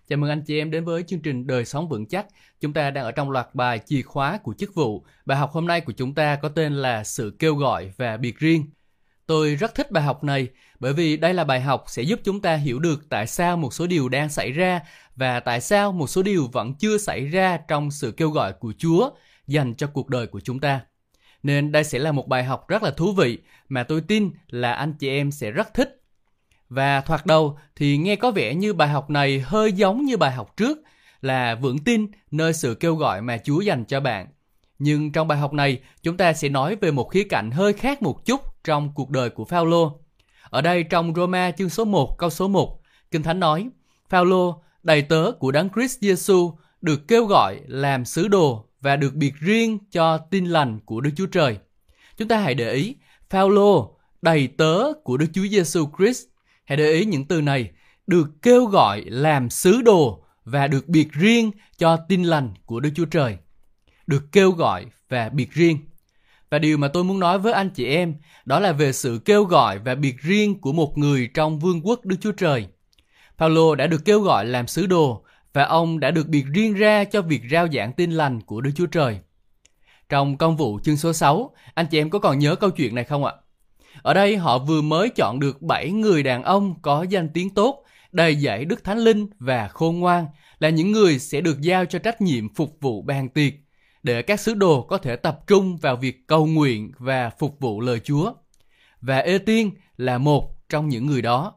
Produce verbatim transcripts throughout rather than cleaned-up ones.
Chào mừng anh chị em đến với chương trình Đời Sống Vững Chắc. Chúng ta đang ở trong loạt bài chìa khóa của chức vụ. Bài học hôm nay của chúng ta có tên là Sự kêu gọi và biệt riêng. Tôi rất thích bài học này bởi vì đây là bài học sẽ giúp chúng ta hiểu được tại sao một số điều đang xảy ra và tại sao một số điều vẫn chưa xảy ra trong sự kêu gọi của Chúa dành cho cuộc đời của chúng ta. Nên đây sẽ là một bài học rất là thú vị mà tôi tin là anh chị em sẽ rất thích. Và thoạt đầu thì nghe có vẻ như bài học này hơi giống như bài học trước là vững tin nơi sự kêu gọi mà Chúa dành cho bạn. Nhưng trong bài học này chúng ta sẽ nói về một khía cạnh hơi khác một chút trong cuộc đời của Phao-lô. Ở đây trong Roma chương số một câu số một, Kinh Thánh nói: Phao-lô, đầy tớ của Đấng Christ Giêsu, được kêu gọi làm sứ đồ và được biệt riêng cho tin lành của Đức Chúa Trời. Chúng ta hãy để ý, Phao-lô, đầy tớ của Đức Chúa Giêsu Christ. Hãy để ý những từ này, được kêu gọi làm sứ đồ và được biệt riêng cho tin lành của Đức Chúa Trời. Được kêu gọi và biệt riêng. Và điều mà tôi muốn nói với anh chị em, đó là về sự kêu gọi và biệt riêng của một người trong vương quốc Đức Chúa Trời. Phao-lô đã được kêu gọi làm sứ đồ và ông đã được biệt riêng ra cho việc rao giảng tin lành của Đức Chúa Trời. Trong Công vụ chương số sáu, anh chị em có còn nhớ câu chuyện này không ạ? Ở đây họ vừa mới chọn được bảy người đàn ông có danh tiếng tốt, đầy dẫy Đức Thánh Linh và khôn ngoan, là những người sẽ được giao cho trách nhiệm phục vụ bàn tiệc, để các sứ đồ có thể tập trung vào việc cầu nguyện và phục vụ lời Chúa. Và Ê-tiên là một trong những người đó.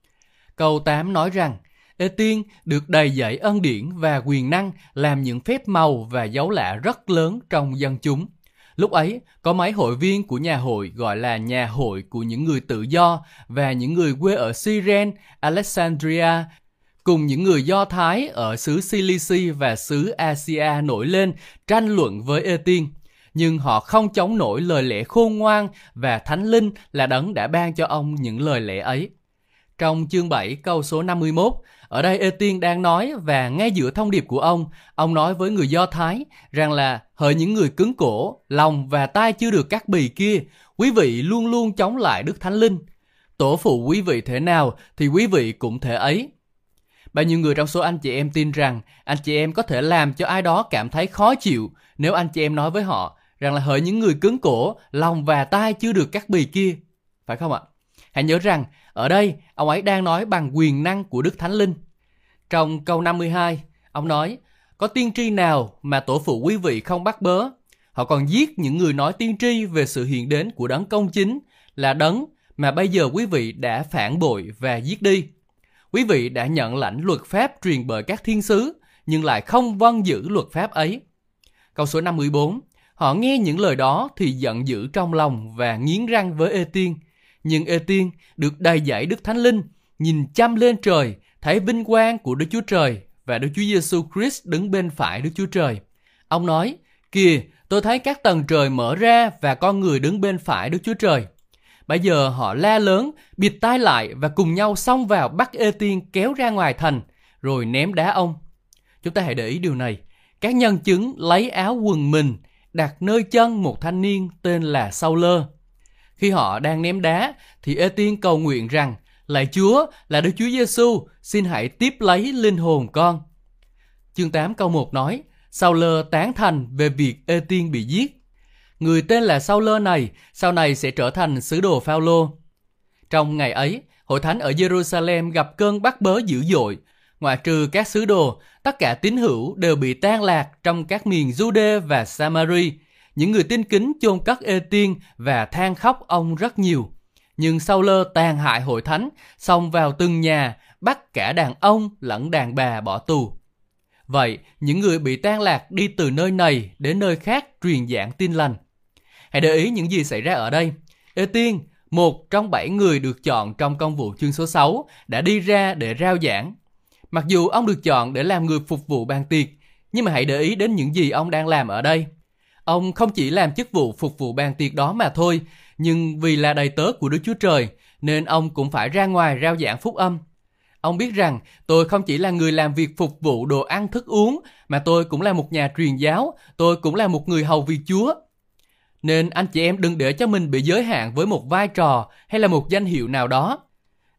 Câu tám nói rằng, Ê-tiên được đầy dẫy ân điển và quyền năng làm những phép màu và dấu lạ rất lớn trong dân chúng. Lúc ấy, có mấy hội viên của nhà hội gọi là nhà hội của những người tự do và những người quê ở Cyrene, Alexandria, cùng những người Do Thái ở xứ Cilici và xứ Asia nổi lên tranh luận với Ê-tiên. Nhưng họ không chống nổi lời lẽ khôn ngoan và Thánh Linh là Đấng đã ban cho ông những lời lẽ ấy. Trong chương bảy câu số năm mươi mốt, ở đây Ê-tiên đang nói và ngay giữa thông điệp của ông, ông nói với người Do Thái rằng là hỡi những người cứng cổ, lòng và tai chưa được cắt bì kia, quý vị luôn luôn chống lại Đức Thánh Linh. Tổ phụ quý vị thế nào thì quý vị cũng thể ấy. Bao nhiêu người trong số anh chị em tin rằng anh chị em có thể làm cho ai đó cảm thấy khó chịu nếu anh chị em nói với họ rằng là hỡi những người cứng cổ, lòng và tai chưa được cắt bì kia. Phải không ạ? Hãy nhớ rằng ở đây ông ấy đang nói bằng quyền năng của Đức Thánh Linh. Trong câu năm mươi hai, ông nói: có tiên tri nào mà tổ phụ quý vị không bắt bớ? Họ còn giết những người nói tiên tri về sự hiện đến của Đấng công chính, là Đấng mà bây giờ quý vị đã phản bội và giết đi. Quý vị đã nhận lãnh luật pháp truyền bởi các thiên sứ, nhưng lại không vâng giữ luật pháp ấy. Câu số năm mươi bốn, họ nghe những lời đó thì giận dữ trong lòng và nghiến răng với Ê-tiên. Nhưng Ê-tiên được đầy dẫy Đức Thánh Linh, nhìn chăm lên trời, thấy vinh quang của Đức Chúa Trời và Đức Chúa Giêsu Christ đứng bên phải Đức Chúa Trời. Ông nói: kìa, tôi thấy các tầng trời mở ra và con người đứng bên phải Đức Chúa Trời. Bây giờ họ la lớn, bịt tai lại và cùng nhau xông vào bắt Ê-tiên kéo ra ngoài thành, rồi ném đá ông. Chúng ta hãy để ý điều này. Các nhân chứng lấy áo quần mình, đặt nơi chân một thanh niên tên là Sau-lơ. Khi họ đang ném đá, thì Ê-tiên cầu nguyện rằng: lạy Chúa là Đức Chúa Giêsu, xin hãy tiếp lấy linh hồn con. Chương tám câu một nói: Sau-lơ tán thành về việc Ê-tiên bị giết. Người tên là Sau-lơ này sau này sẽ trở thành sứ đồ Phao-lô. Trong ngày ấy, hội thánh ở Jerusalem gặp cơn bắt bớ dữ dội. Ngoại trừ các sứ đồ, tất cả tín hữu đều bị tan lạc trong các miền Jude và Samari. Những người tin kính chôn cất Ê-tiên và than khóc ông rất nhiều. Nhưng Sau-lơ tàn hại hội thánh, xông vào từng nhà, bắt cả đàn ông lẫn đàn bà bỏ tù. Vậy, những người bị tan lạc đi từ nơi này đến nơi khác truyền giảng tin lành. Hãy để ý những gì xảy ra ở đây. Ê-tiên, một trong bảy người được chọn trong công vụ chương số sáu, đã đi ra để rao giảng. Mặc dù ông được chọn để làm người phục vụ bàn tiệc, nhưng mà hãy để ý đến những gì ông đang làm ở đây. Ông không chỉ làm chức vụ phục vụ bàn tiệc đó mà thôi, nhưng vì là đầy tớ của Đức Chúa Trời, nên ông cũng phải ra ngoài rao giảng phúc âm. Ông biết rằng tôi không chỉ là người làm việc phục vụ đồ ăn thức uống, mà tôi cũng là một nhà truyền giáo, tôi cũng là một người hầu việc Chúa. Nên anh chị em đừng để cho mình bị giới hạn với một vai trò hay là một danh hiệu nào đó.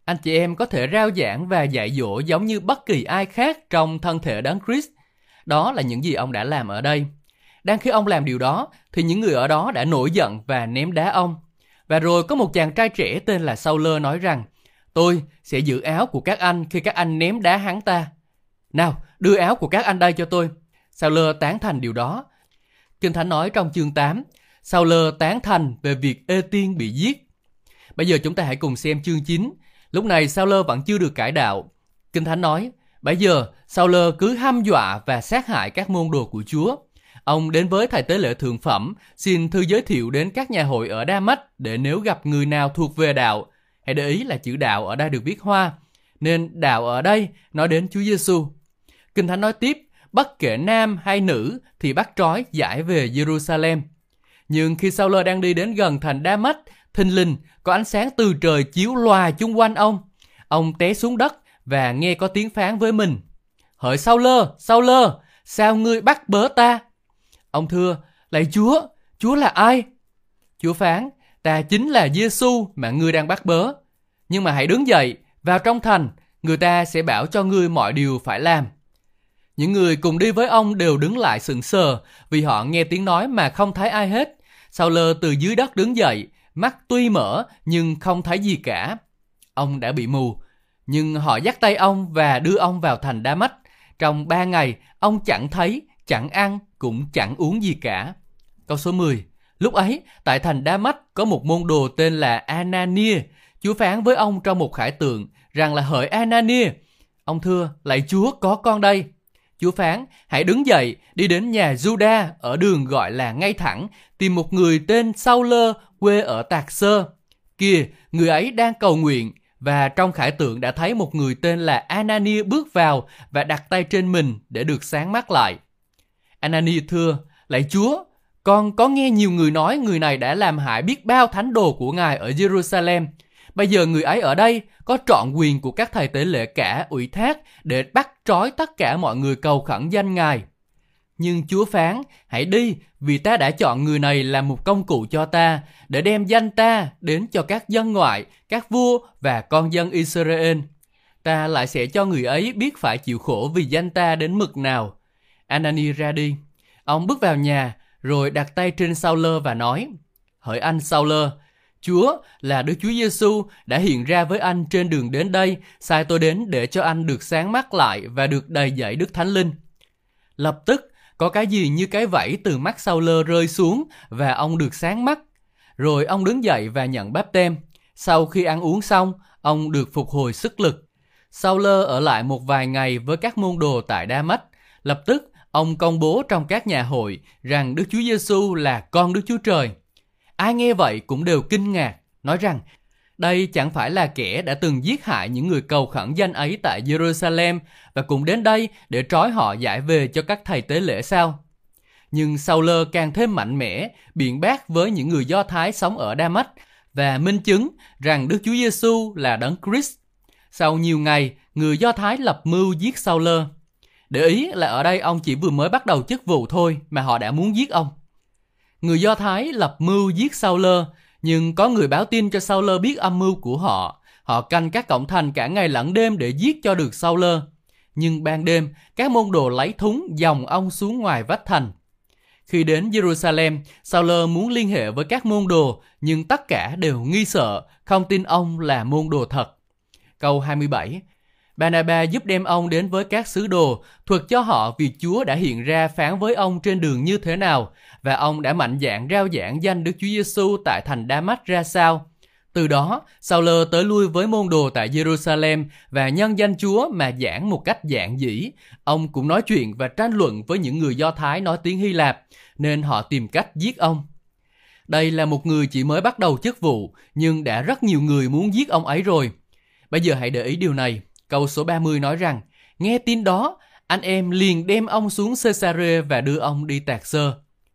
Anh chị em có thể rao giảng và dạy dỗ giống như bất kỳ ai khác trong thân thể Đấng Christ. Đó là những gì ông đã làm ở đây. Đang khi ông làm điều đó, thì những người ở đó đã nổi giận và ném đá ông. Và rồi có một chàng trai trẻ tên là Sauler nói rằng, tôi sẽ giữ áo của các anh khi các anh ném đá hắn ta. Nào, đưa áo của các anh đây cho tôi. Sauler tán thành điều đó. Kinh Thánh nói trong chương tám, Sauler tán thành về việc Ê-tiên bị giết. Bây giờ chúng ta hãy cùng xem chương chín. Lúc này Sauler vẫn chưa được cải đạo. Kinh Thánh nói, bây giờ Sauler cứ hăm dọa và sát hại các môn đồ của Chúa. Ông đến với thầy tế lễ thượng phẩm, xin thư giới thiệu đến các nhà hội ở Đa-mách để nếu gặp người nào thuộc về đạo. Hãy để ý là chữ đạo ở đây được viết hoa, nên đạo ở đây nói đến Chúa Giêsu. Kinh Thánh nói tiếp, bất kể nam hay nữ thì bắt trói giải về Jerusalem. Nhưng khi Sauler đang đi đến gần thành Đa-mách, thình lình có ánh sáng từ trời chiếu lòa chung quanh ông. Ông té xuống đất và nghe có tiếng phán với mình, hỡi Sauler, Sauler, sao ngươi bắt bớ ta? Ông thưa, lạy Chúa, Chúa là ai? Chúa phán, ta chính là Giêsu mà ngươi đang bắt bớ. Nhưng mà hãy đứng dậy, vào trong thành, người ta sẽ bảo cho ngươi mọi điều phải làm. Những người cùng đi với ông đều đứng lại sững sờ vì họ nghe tiếng nói mà không thấy ai hết. Sauler từ dưới đất đứng dậy, mắt tuy mở nhưng không thấy gì cả. Ông đã bị mù, nhưng họ dắt tay ông và đưa ông vào thành Đa-mách. Trong ba ngày, ông chẳng thấy, chẳng ăn, cũng chẳng uống gì cả. Câu số mười. Lúc ấy, tại thành Đa-mách có một môn đồ tên là Anania. Chúa phán với ông trong một khải tượng rằng là hỡi Anania. Ông thưa, lạy Chúa, có con đây. Chúa phán, hãy đứng dậy, đi đến nhà Juda ở đường gọi là ngay thẳng, tìm một người tên Sauler quê ở Tạc Sơ. Kìa, người ấy đang cầu nguyện, và trong khải tượng đã thấy một người tên là Anania bước vào và đặt tay trên mình để được sáng mắt lại. Anania thưa, lạy Chúa, con có nghe nhiều người nói người này đã làm hại biết bao thánh đồ của Ngài ở Jerusalem. Bây giờ người ấy ở đây có trọn quyền của các thầy tế lễ cả ủy thác để bắt trói tất cả mọi người cầu khẩn danh Ngài. Nhưng Chúa phán, hãy đi, vì ta đã chọn người này làm một công cụ cho ta, để đem danh ta đến cho các dân ngoại, các vua và con dân Israel. Ta lại sẽ cho người ấy biết phải chịu khổ vì danh ta đến mực nào. Anani ra đi. Ông bước vào nhà, rồi đặt tay trên Sauler và nói, hỡi anh Sauler, Chúa là Đức Chúa Giêsu đã hiện ra với anh trên đường đến đây, sai tôi đến để cho anh được sáng mắt lại và được đầy dẫy Đức Thánh Linh. Lập tức, có cái gì như cái vẫy từ mắt Sauler rơi xuống và ông được sáng mắt. Rồi ông đứng dậy và nhận báp têm. Sau khi ăn uống xong, ông được phục hồi sức lực. Sauler ở lại một vài ngày với các môn đồ tại Đa-mách. Lập tức, ông công bố trong các nhà hội rằng Đức Chúa Giêsu là con Đức Chúa Trời. Ai nghe vậy cũng đều kinh ngạc, nói rằng đây chẳng phải là kẻ đã từng giết hại những người cầu khẩn danh ấy tại Jerusalem và cũng đến đây để trói họ giải về cho các thầy tế lễ sao? Nhưng Sauler càng thêm mạnh mẽ, biện bác với những người Do Thái sống ở Đa-mách và minh chứng rằng Đức Chúa Giêsu là Đấng Christ. Sau nhiều ngày, người Do Thái lập mưu giết Sauler. Để ý là ở đây ông chỉ vừa mới bắt đầu chức vụ thôi mà họ đã muốn giết ông. Người Do Thái lập mưu giết Sauler, nhưng có người báo tin cho Sauler biết âm mưu của họ. Họ canh các cổng thành cả ngày lẫn đêm để giết cho được Sauler. Nhưng ban đêm, các môn đồ lấy thúng dòng ông xuống ngoài vách thành. Khi đến Jerusalem, Sauler muốn liên hệ với các môn đồ, nhưng tất cả đều nghi sợ, không tin ông là môn đồ thật. Câu hai mươi bảy. Barnaba giúp đem ông đến với các sứ đồ, thuật cho họ việc Chúa đã hiện ra phán với ông trên đường như thế nào, và ông đã mạnh dạn rao giảng danh Đức Chúa Giêsu tại thành Đa-mách ra sao. Từ đó, Sauler tới lui với môn đồ tại Jerusalem và nhân danh Chúa mà giảng một cách giản dĩ. Ông cũng nói chuyện và tranh luận với những người Do Thái nói tiếng Hy Lạp, nên họ tìm cách giết ông. Đây là một người chỉ mới bắt đầu chức vụ, nhưng đã rất nhiều người muốn giết ông ấy rồi. Bây giờ hãy để ý điều này. Câu số ba mươi nói rằng, nghe tin đó, anh em liền đem ông xuống Caesarea và đưa ông đi Tạc Sơ.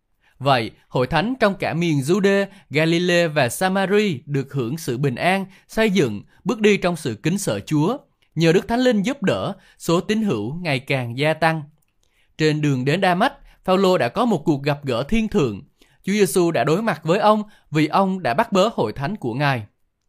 Vậy, hội thánh trong cả miền Jude, Galilee và Samari được hưởng sự bình an, xây dựng, bước đi trong sự kính sợ Chúa. Nhờ Đức Thánh Linh giúp đỡ, số tín hữu ngày càng gia tăng. Trên đường đến Đa-mách, Phao-lô đã có một cuộc gặp gỡ thiên thượng. Chúa Giêsu đã đối mặt với ông vì ông đã bắt bớ hội thánh của Ngài.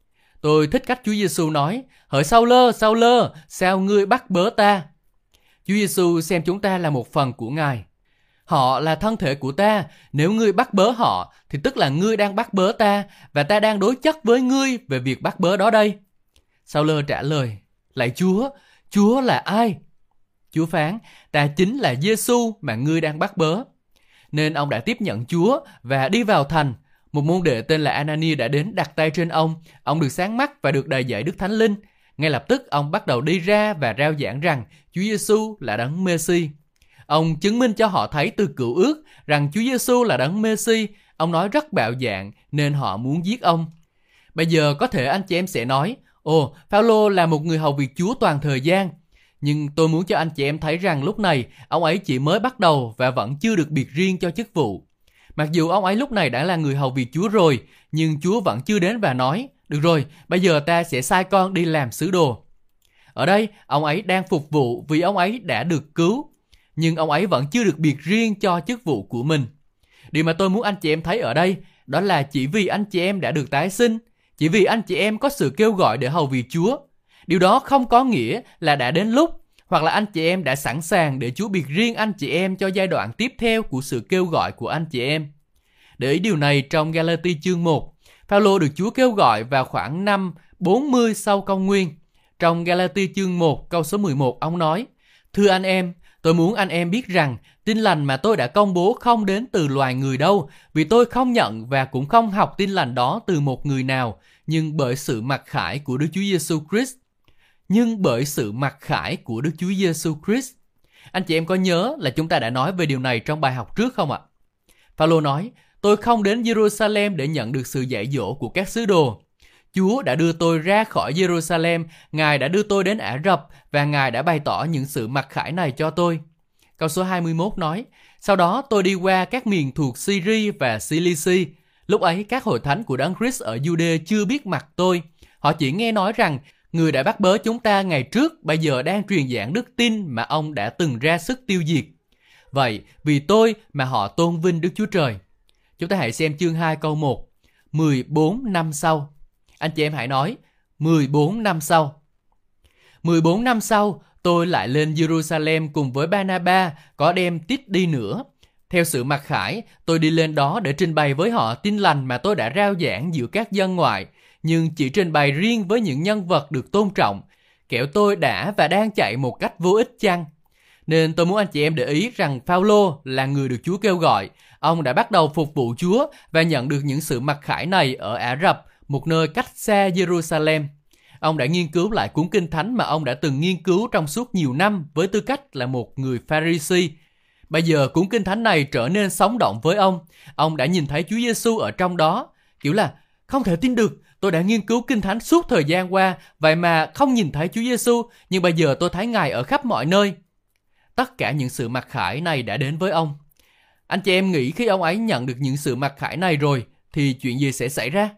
Tôi thích cách Chúa Giêsu nói, hỡi Sao-lơ, Sao-lơ, sao ngươi bắt bớ ta? Chúa Giêsu xem chúng ta là một phần của Ngài. Họ là thân thể của ta, nếu ngươi bắt bớ họ thì tức là ngươi đang bắt bớ ta và ta đang đối chất với ngươi về việc bắt bớ đó đây. Sao-lơ trả lời, lạy Chúa, Chúa là ai? Chúa phán, ta chính là Giêsu mà ngươi đang bắt bớ. Nên ông đã tiếp nhận Chúa và đi vào thành. Một môn đệ tên là Anani đã đến đặt tay trên ông. Ông được sáng mắt và được đầy dạy Đức Thánh Linh. Ngay lập tức ông bắt đầu đi ra và rao giảng rằng Chúa Giêsu là Đấng Mê-si. Ông chứng minh cho họ thấy từ Cựu Ước rằng Chúa Giêsu là Đấng Mê-si. Ông nói rất bạo dạn nên họ muốn giết ông. Bây giờ có thể anh chị em sẽ nói, ồ, Phao-lô là một người hầu việc Chúa toàn thời gian. Nhưng tôi muốn cho anh chị em thấy rằng lúc này ông ấy chỉ mới bắt đầu và vẫn chưa được biệt riêng cho chức vụ. Mặc dù ông ấy lúc này đã là người hầu việc Chúa rồi, nhưng Chúa vẫn chưa đến và nói, được rồi, bây giờ ta sẽ sai con đi làm sứ đồ. Ở đây, ông ấy đang phục vụ vì ông ấy đã được cứu, nhưng ông ấy vẫn chưa được biệt riêng cho chức vụ của mình. Điều mà tôi muốn anh chị em thấy ở đây, đó là chỉ vì anh chị em đã được tái sinh, chỉ vì anh chị em có sự kêu gọi để hầu việc Chúa. Điều đó không có nghĩa là đã đến lúc, hoặc là anh chị em đã sẵn sàng để Chúa biệt riêng anh chị em cho giai đoạn tiếp theo của sự kêu gọi của anh chị em. Để ý điều này trong Ga-la-ti chương một, Phao-lô được Chúa kêu gọi vào khoảng năm bốn mươi sau công nguyên. Trong Ga-la-ti chương một câu số mười một, ông nói, thưa anh em, tôi muốn anh em biết rằng tin lành mà tôi đã công bố không đến từ loài người đâu, vì tôi không nhận và cũng không học tin lành đó từ một người nào, nhưng bởi sự mặc khải của Đức Chúa Giêsu Christ. Nhưng bởi sự mặc khải của Đức Chúa Giêsu Christ. Anh chị em có nhớ là chúng ta đã nói về điều này trong bài học trước không ạ? Phao-lô nói, tôi không đến Jerusalem để nhận được sự dạy dỗ của các sứ đồ. Chúa đã đưa tôi ra khỏi Jerusalem, Ngài đã đưa tôi đến Ả Rập và Ngài đã bày tỏ những sự mặc khải này cho tôi. Câu số hai mươi mốt nói, sau đó tôi đi qua các miền thuộc Syri và Cilici. Lúc ấy các hội thánh của Đấng Christ ở Jude chưa biết mặt tôi. Họ chỉ nghe nói rằng người đã bắt bớ chúng ta ngày trước bây giờ đang truyền giảng đức tin mà ông đã từng ra sức tiêu diệt. Vậy vì tôi mà họ tôn vinh Đức Chúa Trời. Chúng ta hãy xem chương hai câu một. mười bốn năm sau. Anh chị em hãy nói, mười bốn năm sau. mười bốn năm sau, tôi lại lên Jerusalem cùng với Ba-na-ba, có đem Tít đi nữa. Theo sự mặc khải, tôi đi lên đó để trình bày với họ tin lành mà tôi đã rao giảng giữa các dân ngoại, nhưng chỉ trình bày riêng với những nhân vật được tôn trọng, kẻo tôi đã và đang chạy một cách vô ích chăng? Nên tôi muốn anh chị em để ý rằng Phao-lô là người được Chúa kêu gọi. Ông đã bắt đầu phục vụ Chúa và nhận được những sự mặc khải này ở Ả Rập, một nơi cách xa Jerusalem. Ông đã nghiên cứu lại cuốn Kinh Thánh mà ông đã từng nghiên cứu trong suốt nhiều năm với tư cách là một người Pha-ri-si. Bây giờ cuốn Kinh Thánh này trở nên sống động với ông. Ông đã nhìn thấy Chúa Giêsu ở trong đó. Kiểu là, không thể tin được, tôi đã nghiên cứu Kinh Thánh suốt thời gian qua, vậy mà không nhìn thấy Chúa Giêsu, nhưng bây giờ tôi thấy Ngài ở khắp mọi nơi. Tất cả những sự mặc khải này đã đến với ông. Anh chị em nghĩ khi ông ấy nhận được những sự mặc khải này rồi, thì chuyện gì sẽ xảy ra?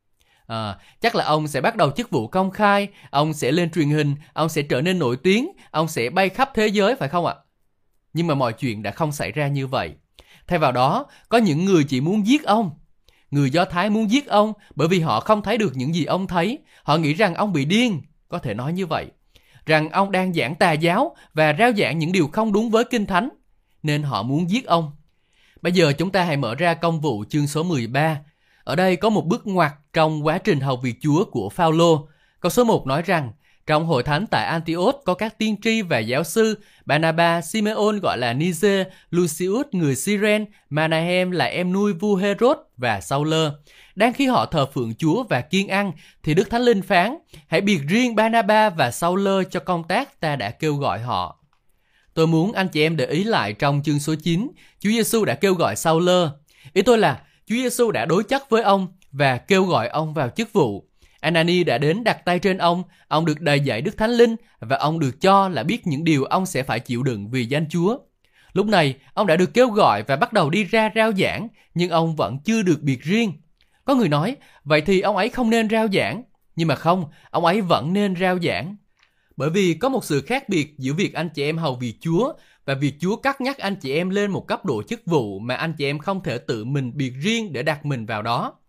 À, chắc là ông sẽ bắt đầu chức vụ công khai, ông sẽ lên truyền hình, ông sẽ trở nên nổi tiếng, ông sẽ bay khắp thế giới, phải không ạ? Nhưng mà mọi chuyện đã không xảy ra như vậy. Thay vào đó, có những người chỉ muốn giết ông. Người Do Thái muốn giết ông bởi vì họ không thấy được những gì ông thấy. Họ nghĩ rằng ông bị điên, có thể nói như vậy. Rằng ông đang giảng tà giáo và rao giảng những điều không đúng với Kinh Thánh. Nên họ muốn giết ông. Bây giờ chúng ta hãy mở ra Công vụ chương số mười ba. Ở đây có một bước ngoặt trong quá trình hầu việc Chúa của Phao-lô. Câu số một nói rằng, trong hội thánh tại Antioch có các tiên tri và giáo sư, Barnaba, Simeon gọi là Niger, Lucius người Cyrene, Manahem là em nuôi vua Herod và Sau-lơ. Đang khi họ thờ phượng Chúa và kiêng ăn, thì Đức Thánh Linh phán, hãy biệt riêng Barnaba và Sau-lơ cho công tác ta đã kêu gọi họ. Tôi muốn anh chị em để ý lại trong chương số chín, Chúa Giêsu đã kêu gọi Sau-lơ. Ý tôi là, Chúa Giêsu đã đối chất với ông và kêu gọi ông vào chức vụ. Anani đã đến đặt tay trên ông, ông được đầy dạy Đức Thánh Linh và ông được cho là biết những điều ông sẽ phải chịu đựng vì danh Chúa. Lúc này, ông đã được kêu gọi và bắt đầu đi ra rao giảng, nhưng ông vẫn chưa được biệt riêng. Có người nói, vậy thì ông ấy không nên rao giảng. Nhưng mà không, ông ấy vẫn nên rao giảng. Bởi vì có một sự khác biệt giữa việc anh chị em hầu việc Chúa và việc Chúa cắt nhắc anh chị em lên một cấp độ chức vụ mà anh chị em không thể tự mình biệt riêng để đặt mình vào đó.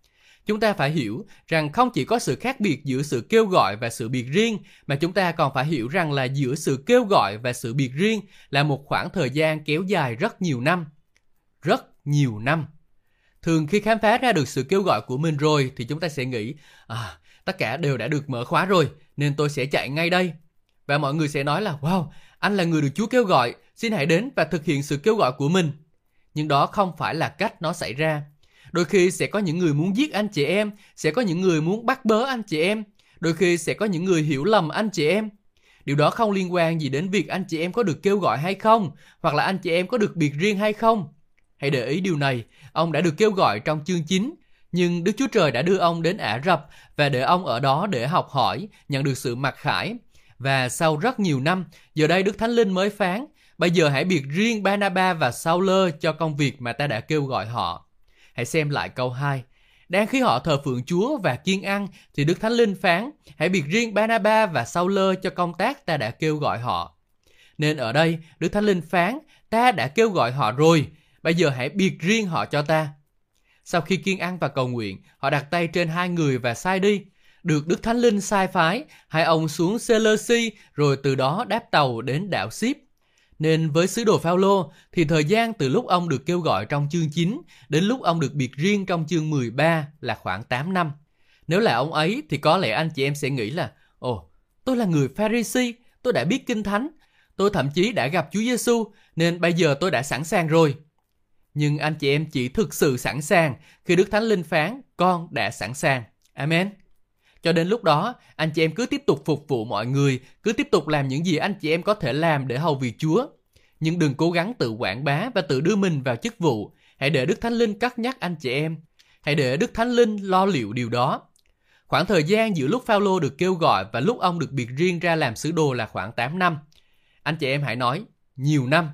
Chúng ta phải hiểu rằng không chỉ có sự khác biệt giữa sự kêu gọi và sự biệt riêng, mà chúng ta còn phải hiểu rằng là giữa sự kêu gọi và sự biệt riêng là một khoảng thời gian kéo dài rất nhiều năm. Rất nhiều năm. Thường khi khám phá ra được sự kêu gọi của mình rồi thì chúng ta sẽ nghĩ, à, tất cả đều đã được mở khóa rồi, nên tôi sẽ chạy ngay đây. Và mọi người sẽ nói là, wow, anh là người được Chúa kêu gọi, xin hãy đến và thực hiện sự kêu gọi của mình. Nhưng đó không phải là cách nó xảy ra. Đôi khi sẽ có những người muốn giết anh chị em, sẽ có những người muốn bắt bớ anh chị em, đôi khi sẽ có những người hiểu lầm anh chị em. Điều đó không liên quan gì đến việc anh chị em có được kêu gọi hay không, hoặc là anh chị em có được biệt riêng hay không. Hãy để ý điều này, ông đã được kêu gọi trong chương chín, nhưng Đức Chúa Trời đã đưa ông đến Ả Rập và để ông ở đó để học hỏi, nhận được sự mặc khải. Và sau rất nhiều năm, giờ đây Đức Thánh Linh mới phán, bây giờ hãy biệt riêng Barnabas và Sao-lơ cho công việc mà ta đã kêu gọi họ. Hãy xem lại câu hai. Đang khi họ thờ phượng Chúa và kiêng ăn, thì Đức Thánh Linh phán, hãy biệt riêng Barnabas và Sao-lơ cho công tác ta đã kêu gọi họ. Nên ở đây, Đức Thánh Linh phán, ta đã kêu gọi họ rồi, bây giờ hãy biệt riêng họ cho ta. Sau khi kiêng ăn và cầu nguyện, họ đặt tay trên hai người và sai đi. Được Đức Thánh Linh sai phái, hai ông xuống Sê-lơ-si, rồi từ đó đáp tàu đến đảo Síp. Nên với sứ đồ Phao-lô thì thời gian từ lúc ông được kêu gọi trong chương chín đến lúc ông được biệt riêng trong chương mười ba là khoảng tám năm. Nếu là ông ấy thì có lẽ anh chị em sẽ nghĩ là, ồ, tôi là người Pha-ri-si, tôi đã biết Kinh Thánh, tôi thậm chí đã gặp Chúa Giêsu nên bây giờ tôi đã sẵn sàng rồi. Nhưng anh chị em chỉ thực sự sẵn sàng khi Đức Thánh Linh phán, con đã sẵn sàng. Amen. Cho đến lúc đó, anh chị em cứ tiếp tục phục vụ mọi người, cứ tiếp tục làm những gì anh chị em có thể làm để hầu việc Chúa. Nhưng đừng cố gắng tự quảng bá và tự đưa mình vào chức vụ. Hãy để Đức Thánh Linh cất nhắc anh chị em. Hãy để Đức Thánh Linh lo liệu điều đó. Khoảng thời gian giữa lúc Phao-lô được kêu gọi và lúc ông được biệt riêng ra làm sứ đồ là khoảng tám năm. Anh chị em hãy nói, nhiều năm.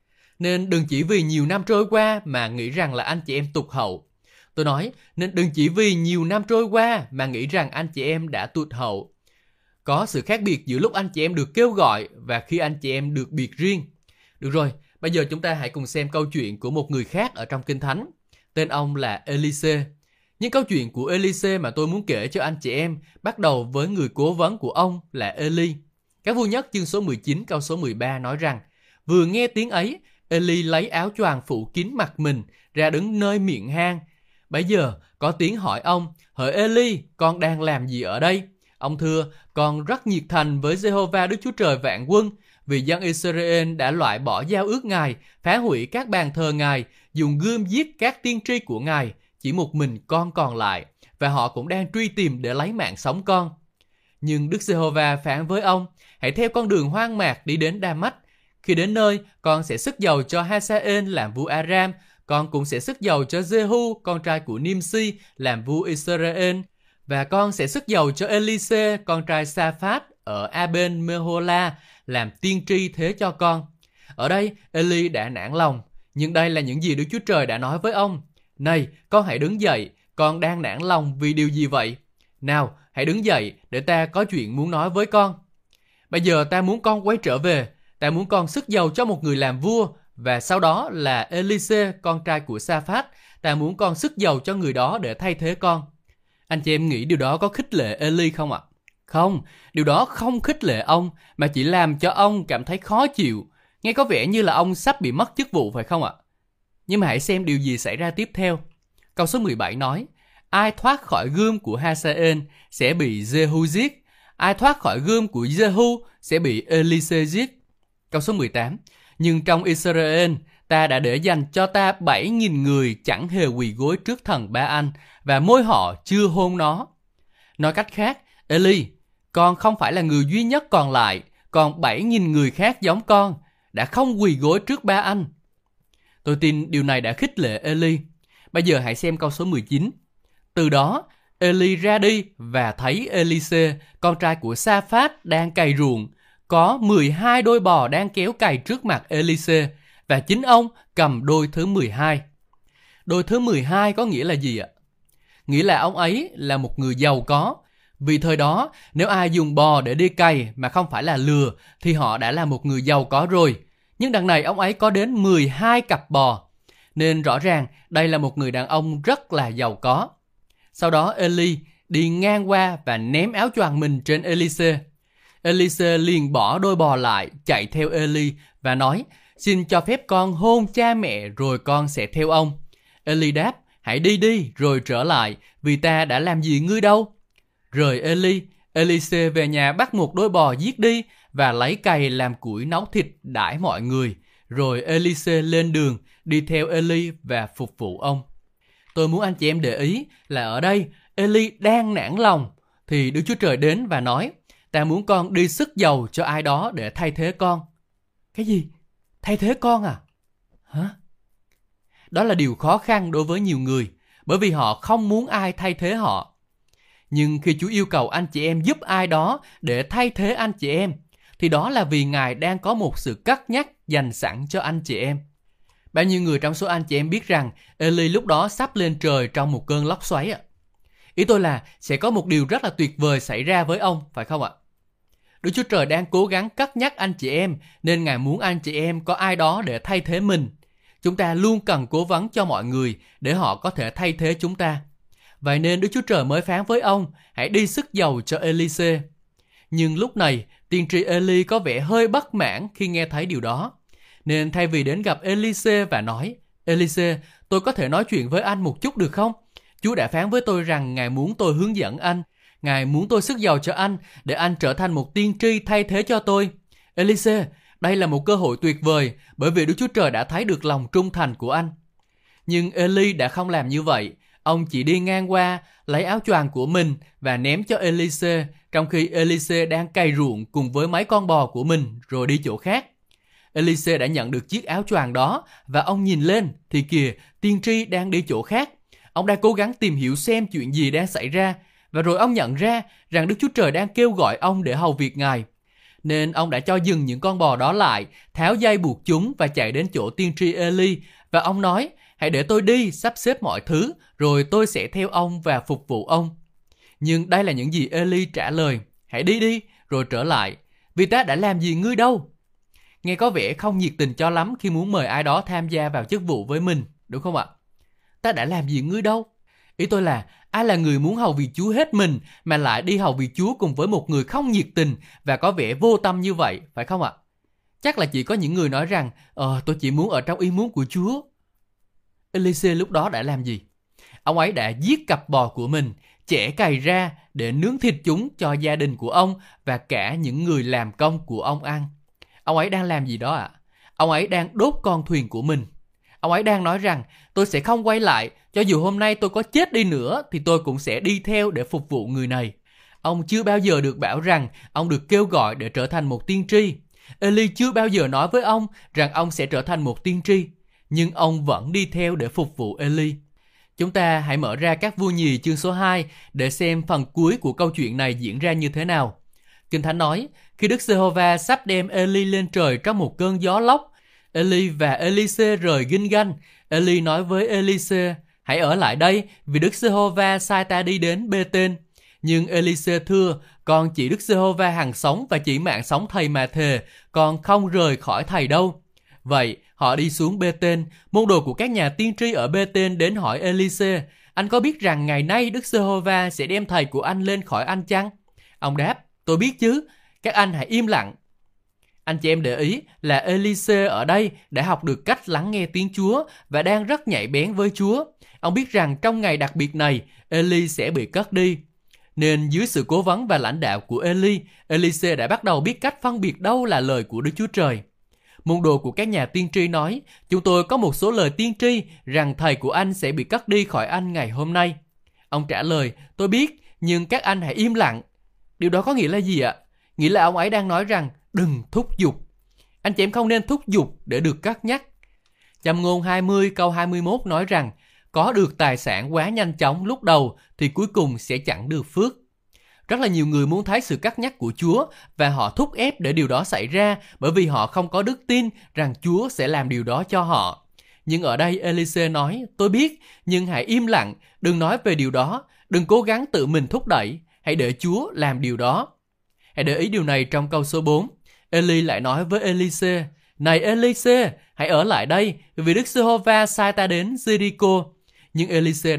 Nên đừng chỉ vì nhiều năm trôi qua mà nghĩ rằng là anh chị em tụt hậu. Tôi nói, nên đừng chỉ vì nhiều năm trôi qua mà nghĩ rằng anh chị em đã tụt hậu. Có sự khác biệt giữa lúc anh chị em được kêu gọi và khi anh chị em được biệt riêng. Được rồi, bây giờ chúng ta hãy cùng xem câu chuyện của một người khác ở trong Kinh Thánh. Tên ông là Ê-li-xê. Nhưng câu chuyện của Ê-li-xê mà tôi muốn kể cho anh chị em bắt đầu với người cố vấn của ông là Ê-li. Các vua nhất chương số mười chín câu số mười ba nói rằng, vừa nghe tiếng ấy, Ê-li lấy áo choàng phủ kín mặt mình ra đứng nơi miệng hang. Bấy giờ có tiếng hỏi ông, hỡi Ê-li, con đang làm gì ở đây? Ông thưa, con rất nhiệt thành với Giê-hô-va Đức Chúa Trời vạn quân, vì dân Israel đã loại bỏ giao ước Ngài, phá hủy các bàn thờ Ngài, dùng gươm giết các tiên tri của Ngài, chỉ một mình con còn lại, và họ cũng đang truy tìm để lấy mạng sống con. Nhưng Đức Giê-hô-va phán với ông, hãy theo con đường hoang mạc đi đến Đa-mách. Khi đến nơi, con sẽ sức dầu cho Ha-sa-ên làm vua Aram, con cũng sẽ sức dầu cho Giê-hu, con trai của Nim-si, làm vua Israel, và con sẽ sức dầu cho Ê-li-xê, con trai Sa-phát, ở A-bên-mê-hô-la, làm tiên tri thế cho con. Ở đây, Ê-li đã nản lòng, nhưng đây là những gì Đức Chúa Trời đã nói với ông. Này, con hãy đứng dậy, con đang nản lòng vì điều gì vậy? Nào, hãy đứng dậy để ta có chuyện muốn nói với con. Bây giờ ta muốn con quay trở về, ta muốn con sức dầu cho một người làm vua, và sau đó là Ê-li-xê, con trai của Sa-phát, ta muốn con sức dầu cho người đó để thay thế con. Anh chị em nghĩ điều đó có khích lệ Ê-li không ạ? Không, điều đó không khích lệ ông, mà chỉ làm cho ông cảm thấy khó chịu. Nghe có vẻ như là ông sắp bị mất chức vụ phải không ạ? Nhưng mà hãy xem điều gì xảy ra tiếp theo. Câu số mười bảy nói, ai thoát khỏi gươm của Ha-sa-ên sẽ bị Giê-hu giết, ai thoát khỏi gươm của Giê-hu sẽ bị Ê-li-xê giết. Câu số mười tám, nhưng trong Israel, ta đã để dành cho ta bảy nghìn người chẳng hề quỳ gối trước thần Ba-anh, và môi họ chưa hôn nó. Nói cách khác, Ê-li, con không phải là người duy nhất còn lại, còn bảy nghìn người khác giống con, đã không quỳ gối trước Ba-anh. Tôi tin điều này đã khích lệ Ê-li. Bây giờ hãy xem câu số mười chín. Từ đó, Ê-li ra đi và thấy Ê-li-xê, con trai của Sa-phát, đang cày ruộng. Có mười hai đôi bò đang kéo cày trước mặt Ê-li-xê, và chính ông cầm đôi thứ mười hai. Đôi thứ mười hai có nghĩa là gì ạ? Nghĩa là ông ấy là một người giàu có. Vì thời đó, nếu ai dùng bò để đi cày mà không phải là lừa, thì họ đã là một người giàu có rồi. Nhưng đằng này ông ấy có đến mười hai cặp bò. Nên rõ ràng đây là một người đàn ông rất là giàu có. Sau đó Eli đi ngang qua và ném áo choàng mình trên Elise. Elise liền bỏ đôi bò lại, chạy theo Eli và nói, xin cho phép con hôn cha mẹ rồi con sẽ theo ông. Eli đáp, hãy đi đi rồi trở lại, vì ta đã làm gì ngươi đâu. Rời Eli, Elise về nhà bắt một đôi bò giết đi và lấy cày làm củi nấu thịt đãi mọi người. Rồi Elise lên đường, đi theo Eli và phục vụ ông. Tôi muốn anh chị em để ý là ở đây Eli đang nản lòng, thì Đức Chúa Trời đến và nói, ta muốn con đi sức dầu cho ai đó để thay thế con. Cái gì? Thay thế con à? Hả? Đó là điều khó khăn đối với nhiều người, bởi vì họ không muốn ai thay thế họ. Nhưng khi Chúa yêu cầu anh chị em giúp ai đó để thay thế anh chị em, thì đó là vì Ngài đang có một sự cất nhắc dành sẵn cho anh chị em. Bao nhiêu người trong số anh chị em biết rằng Eli lúc đó sắp lên trời trong một cơn lốc xoáy ạ? Ý tôi là sẽ có một điều rất là tuyệt vời xảy ra với ông, phải không ạ? Đức Chúa Trời đang cố gắng cất nhắc anh chị em, nên Ngài muốn anh chị em có ai đó để thay thế mình. Chúng ta luôn cần cố vấn cho mọi người để họ có thể thay thế chúng ta. Vậy nên Đức Chúa Trời mới phán với ông, hãy đi sức dầu cho Elise. Nhưng lúc này, tiên tri Eli có vẻ hơi bất mãn khi nghe thấy điều đó. Nên thay vì đến gặp Elise và nói, Elise, tôi có thể nói chuyện với anh một chút được không? Chúa đã phán với tôi rằng Ngài muốn tôi hướng dẫn anh. Ngài muốn tôi sức dầu cho anh để anh trở thành một tiên tri thay thế cho tôi. Elise, đây là một cơ hội tuyệt vời bởi vì Đức Chúa Trời đã thấy được lòng trung thành của anh. Nhưng Eli đã không làm như vậy. Ông chỉ đi ngang qua, lấy áo choàng của mình và ném cho Elise, trong khi Elise đang cày ruộng cùng với mấy con bò của mình rồi đi chỗ khác. Elise đã nhận được chiếc áo choàng đó và ông nhìn lên thì kìa, tiên tri đang đi chỗ khác. Ông đang cố gắng tìm hiểu xem chuyện gì đang xảy ra, và rồi ông nhận ra rằng Đức Chúa Trời đang kêu gọi ông để hầu việc Ngài. Nên ông đã cho dừng những con bò đó lại, tháo dây buộc chúng và chạy đến chỗ tiên tri Eli, và ông nói, hãy để tôi đi sắp xếp mọi thứ, rồi tôi sẽ theo ông và phục vụ ông. Nhưng đây là những gì Eli trả lời, hãy đi đi, rồi trở lại, vì ta đã làm gì ngươi đâu. Nghe có vẻ không nhiệt tình cho lắm khi muốn mời ai đó tham gia vào chức vụ với mình, đúng không ạ? Ta đã làm gì ngươi đâu? Ý tôi là, ai là người muốn hầu vì Chúa hết mình mà lại đi hầu vì Chúa cùng với một người không nhiệt tình và có vẻ vô tâm như vậy, phải không ạ? Chắc là chỉ có những người nói rằng, ờ, tôi chỉ muốn ở trong ý muốn của Chúa. Elise lúc đó đã làm gì? Ông ấy đã giết cặp bò của mình, chẻ cày ra để nướng thịt chúng cho gia đình của ông và cả những người làm công của ông ăn. Ông ấy đang làm gì đó ạ? À? Ông ấy đang đốt con thuyền của mình. Ông ấy đang nói rằng, tôi sẽ không quay lại, cho dù hôm nay tôi có chết đi nữa thì tôi cũng sẽ đi theo để phục vụ người này. Ông chưa bao giờ được bảo rằng ông được kêu gọi để trở thành một tiên tri. Eli chưa bao giờ nói với ông rằng ông sẽ trở thành một tiên tri, nhưng ông vẫn đi theo để phục vụ Eli. Chúng ta hãy mở ra Các Vua Nhì chương số hai để xem phần cuối của câu chuyện này diễn ra như thế nào. Kinh Thánh nói, khi Đức Giê-hô-va sắp đem Eli lên trời trong một cơn gió lốc, Eli và Elise rời Ginh-ganh. Eli nói với Elise, hãy ở lại đây vì Đức Giê-hô-va sai ta đi đến Bê-tên. Nhưng Elise thưa, con chỉ Đức Giê-hô-va hằng sống và chỉ mạng sống thầy mà thề, con không rời khỏi thầy đâu. Vậy họ đi xuống Bê-tên. Môn đồ của các nhà tiên tri ở Bê-tên đến hỏi Elise, anh có biết rằng ngày nay Đức Giê-hô-va sẽ đem thầy của anh lên khỏi anh chăng? Ông đáp, tôi biết chứ, các anh hãy im lặng. Anh chị em để ý là Elise ở đây đã học được cách lắng nghe tiếng Chúa và đang rất nhạy bén với Chúa. Ông biết rằng trong ngày đặc biệt này, Eli sẽ bị cất đi. Nên dưới sự cố vấn và lãnh đạo của Eli, Elise đã bắt đầu biết cách phân biệt đâu là lời của Đức Chúa Trời. Môn đồ của các nhà tiên tri nói, chúng tôi có một số lời tiên tri rằng thầy của anh sẽ bị cất đi khỏi anh ngày hôm nay. Ông trả lời, tôi biết, nhưng các anh hãy im lặng. Điều đó có nghĩa là gì ạ? Nghĩa là ông ấy đang nói rằng, đừng thúc giục. Anh chị em không nên thúc giục để được cất nhắc. Châm ngôn hai mươi câu hai mươi mốt nói rằng, có được tài sản quá nhanh chóng lúc đầu thì cuối cùng sẽ chẳng được phước. Rất là nhiều người muốn thấy sự cất nhắc của Chúa và họ thúc ép để điều đó xảy ra bởi vì họ không có đức tin rằng Chúa sẽ làm điều đó cho họ. Nhưng ở đây Elise nói, tôi biết, nhưng hãy im lặng, đừng nói về điều đó, đừng cố gắng tự mình thúc đẩy, hãy để Chúa làm điều đó. Hãy để ý điều này trong câu số bốn. Eli lại nói với Elise, này Elise, hãy ở lại đây vì Đức Giê-hô-va sai ta đến Jericho. Nhưng Elise đáp,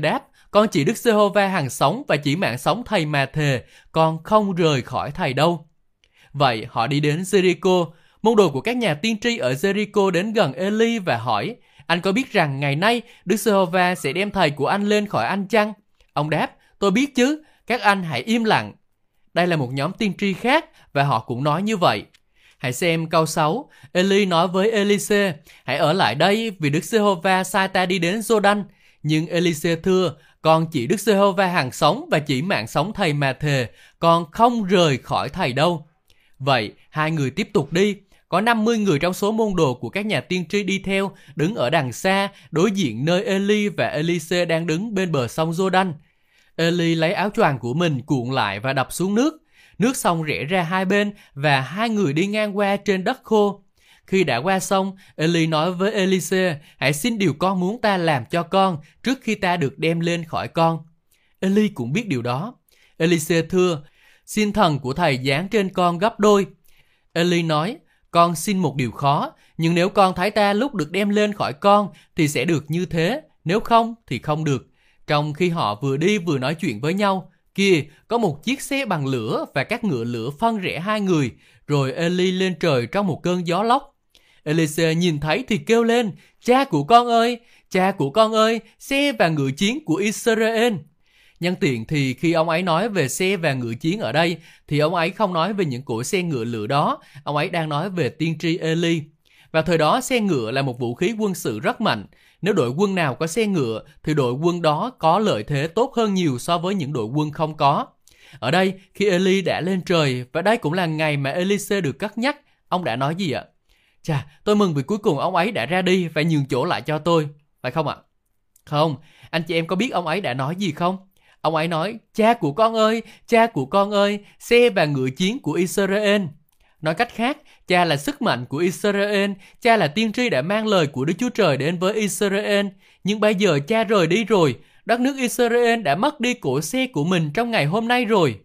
con chỉ Đức Giê-hô-va hằng sống và chỉ mạng sống thầy mà thề, con không rời khỏi thầy đâu. Vậy họ đi đến Jericho. Môn đồ của các nhà tiên tri ở Jericho đến gần Ê-li và hỏi, anh có biết rằng ngày nay Đức Giê-hô-va sẽ đem thầy của anh lên khỏi anh chăng? Ông đáp, tôi biết chứ, các anh hãy im lặng. Đây là một nhóm tiên tri khác và họ cũng nói như vậy. Hãy xem câu sáu. Ê-li nói với Ê-li-sê, hãy ở lại đây vì Đức Giê-hô-va sai ta đi đến Giô-đanh. Nhưng Ê-li-sê thưa, con chỉ Đức Giê-hô-va hằng sống và chỉ mạng sống thầy mà thề, con không rời khỏi thầy đâu. Vậy hai người tiếp tục đi. Có năm mươi người trong số môn đồ của các nhà tiên tri đi theo, đứng ở đằng xa, đối diện nơi Ê-li và Ê-li-sê đang đứng bên bờ sông Giô-đanh. Ê-li lấy áo choàng của mình cuộn lại và đập xuống nước. Nước sông rẽ ra hai bên và hai người đi ngang qua trên đất khô. Khi đã qua sông, Ê-li nói với Ê-li-sê, hãy xin điều con muốn ta làm cho con trước khi ta được đem lên khỏi con. Ê-li cũng biết điều đó. Ê-li-sê thưa, xin thần của thầy giáng trên con gấp đôi. Ê-li nói, con xin một điều khó, nhưng nếu con thấy ta lúc được đem lên khỏi con thì sẽ được như thế, nếu không thì không được. Trong khi họ vừa đi vừa nói chuyện với nhau, kìa, có một chiếc xe bằng lửa và các ngựa lửa phân rẽ hai người, rồi Ê-li lên trời trong một cơn gió lốc. Ê-li-sê nhìn thấy thì kêu lên, cha của con ơi, cha của con ơi, xe và ngựa chiến của Israel. Nhân tiện thì khi ông ấy nói về xe và ngựa chiến ở đây, thì ông ấy không nói về những cỗ xe ngựa lửa đó, ông ấy đang nói về tiên tri Ê-li. Vào thời đó, xe ngựa là một vũ khí quân sự rất mạnh. Nếu đội quân nào có xe ngựa, thì đội quân đó có lợi thế tốt hơn nhiều so với những đội quân không có. Ở đây, khi Ê-li đã lên trời, và đây cũng là ngày mà Ê-li-sê được cất nhắc, ông đã nói gì ạ? Chà, tôi mừng vì cuối cùng ông ấy đã ra đi và nhường chỗ lại cho tôi, phải không ạ? Không, anh chị em có biết ông ấy đã nói gì không? Ông ấy nói, cha của con ơi, cha của con ơi, xe và ngựa chiến của Israel. Nói cách khác, cha là sức mạnh của Israel, cha là tiên tri đã mang lời của Đức Chúa Trời đến với Israel. Nhưng bây giờ cha rời đi rồi, đất nước Israel đã mất đi cỗ xe của mình trong ngày hôm nay rồi.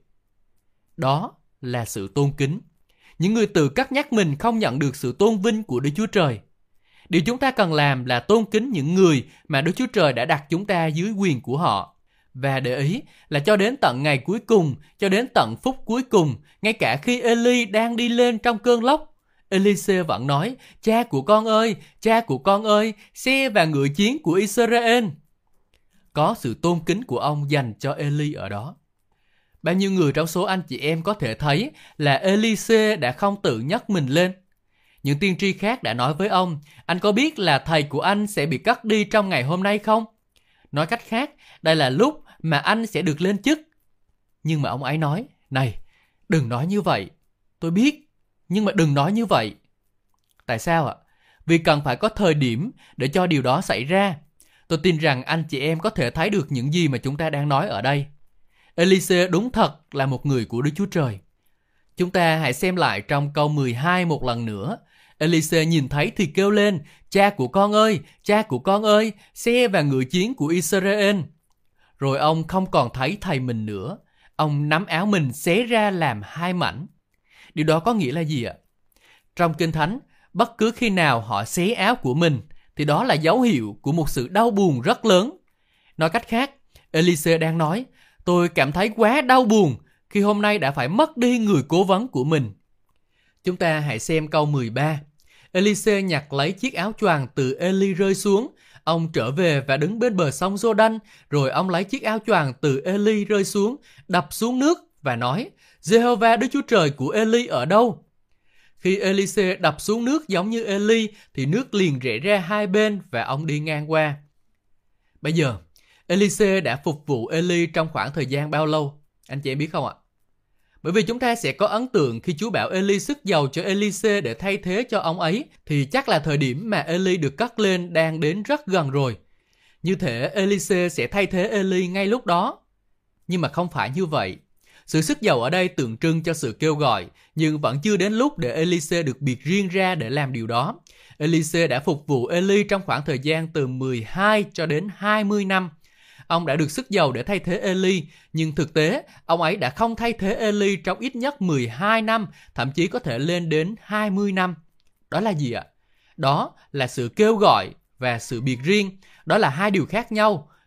Đó là sự tôn kính. Những người tự cắt nhắc mình không nhận được sự tôn vinh của Đức Chúa Trời. Điều chúng ta cần làm là tôn kính những người mà Đức Chúa Trời đã đặt chúng ta dưới quyền của họ. Và để ý là cho đến tận ngày cuối cùng, cho đến tận phút cuối cùng, ngay cả khi Ê-li đang đi lên trong cơn lốc, Ê-li-sê vẫn nói, cha của con ơi, cha của con ơi, xe và ngựa chiến của Israel. Có sự tôn kính của ông dành cho Ê-li ở đó. Bao nhiêu người trong số anh chị em có thể thấy là Ê-li-sê đã không tự nhấc mình lên. Những tiên tri khác đã nói với ông, anh có biết là thầy của anh sẽ bị cất đi trong ngày hôm nay không? Nói cách khác, đây là lúc mà anh sẽ được lên chức. Nhưng mà ông ấy nói, này, đừng nói như vậy. Tôi biết, nhưng mà đừng nói như vậy. Tại sao ạ? Vì cần phải có thời điểm để cho điều đó xảy ra. Tôi tin rằng anh chị em có thể thấy được những gì mà chúng ta đang nói ở đây. Ê-li-sê đúng thật là một người của Đức Chúa Trời. Chúng ta hãy xem lại trong câu mười hai một lần nữa. Ê-li-sê nhìn thấy thì kêu lên, cha của con ơi, cha của con ơi, xe và ngựa chiến của Israel. Rồi ông không còn thấy thầy mình nữa. Ông nắm áo mình xé ra làm hai mảnh. Điều đó có nghĩa là gì ạ? Trong Kinh Thánh, bất cứ khi nào họ xé áo của mình, thì đó là dấu hiệu của một sự đau buồn rất lớn. Nói cách khác, Ê-li-sê đang nói, tôi cảm thấy quá đau buồn khi hôm nay đã phải mất đi người cố vấn của mình. Chúng ta hãy xem câu mười ba. Ê-li-sê nhặt lấy chiếc áo choàng từ Ê-li rơi xuống. Ông trở về và đứng bên bờ sông Giô-đanh. Rồi ông lấy chiếc áo choàng từ Ê-li rơi xuống, đập xuống nước và nói, Giê-hô-va Đức Chúa Trời của Ê-li ở đâu? Khi Ê-li-sê đập xuống nước giống như Ê-li, thì nước liền rẽ ra hai bên và ông đi ngang qua. Bây giờ, Ê-li-sê đã phục vụ Ê-li trong khoảng thời gian bao lâu? Anh chị em biết không ạ? Bởi vì chúng ta sẽ có ấn tượng khi Chúa bảo Ê-li sức dầu cho Ê-li-sê để thay thế cho ông ấy, thì chắc là thời điểm mà Ê-li được cất lên đang đến rất gần rồi. Như thể Ê-li-sê sẽ thay thế Ê-li ngay lúc đó. Nhưng mà không phải như vậy. Sự sức dầu ở đây tượng trưng cho sự kêu gọi, nhưng vẫn chưa đến lúc để Ê-li-sê được biệt riêng ra để làm điều đó. Ê-li-sê đã phục vụ Ê-li trong khoảng thời gian từ mười hai cho đến hai mươi năm. Ông đã được sức dầu để thay thế Ê-li, nhưng thực tế, ông ấy đã không thay thế Ê-li trong ít nhất mười hai năm, thậm chí có thể lên đến hai mươi năm. Đó là gì ạ? Đó là sự kêu gọi và sự biệt riêng. Đó là hai điều khác nhau.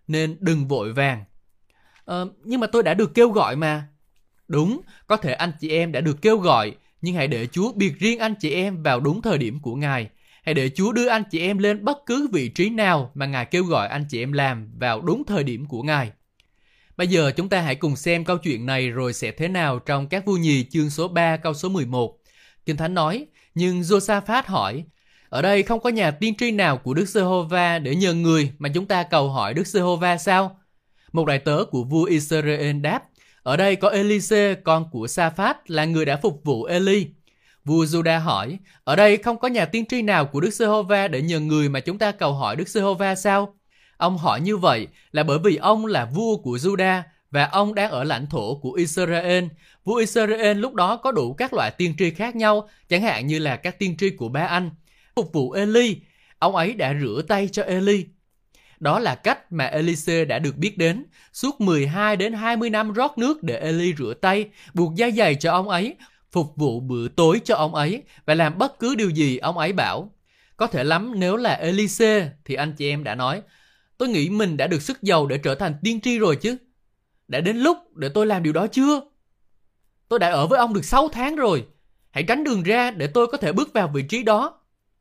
nên đừng vội vàng. Ờ, nhưng mà tôi đã được kêu gọi mà. Đúng, có thể anh chị em đã được kêu gọi, nhưng hãy để Chúa biệt riêng anh chị em vào đúng thời điểm của Ngài. Hãy để Chúa đưa anh chị em lên bất cứ vị trí nào mà Ngài kêu gọi anh chị em làm vào đúng thời điểm của Ngài. Bây giờ chúng ta hãy cùng xem câu chuyện này rồi sẽ thế nào trong Các Vua Nhì chương số ba câu số mười một. Kinh Thánh nói, nhưng Josaphat hỏi, ở đây không có nhà tiên tri nào của Đức Giê-hô-va để nhờ người mà chúng ta cầu hỏi Đức Giê-hô-va sao? Một đại tớ của vua Israel đáp, ở đây có Elise, con của Sa-phát, là người đã phục vụ Eli. Vua Juda hỏi, ở đây không có nhà tiên tri nào của Đức Giê-hô-va để nhờ người mà chúng ta cầu hỏi Đức Giê-hô-va sao? Ông hỏi như vậy là bởi vì ông là vua của Juda và ông đang ở lãnh thổ của Israel. Vua Israel lúc đó có đủ các loại tiên tri khác nhau, chẳng hạn như là các tiên tri của ba anh. Phục vụ Eli, ông ấy đã rửa tay cho Eli. Đó là cách mà Elise đã được biết đến. Suốt mười hai đến hai mươi năm rót nước để Eli rửa tay, buộc da giày cho ông ấy, phục vụ bữa tối cho ông ấy và làm bất cứ điều gì ông ấy bảo. Có thể lắm nếu là Elise thì anh chị em đã nói, tôi nghĩ mình đã được sức giàu để trở thành tiên tri rồi chứ. Đã đến lúc để tôi làm điều đó chưa? Tôi đã ở với ông được sáu tháng rồi. Hãy tránh đường ra để tôi có thể bước vào vị trí đó.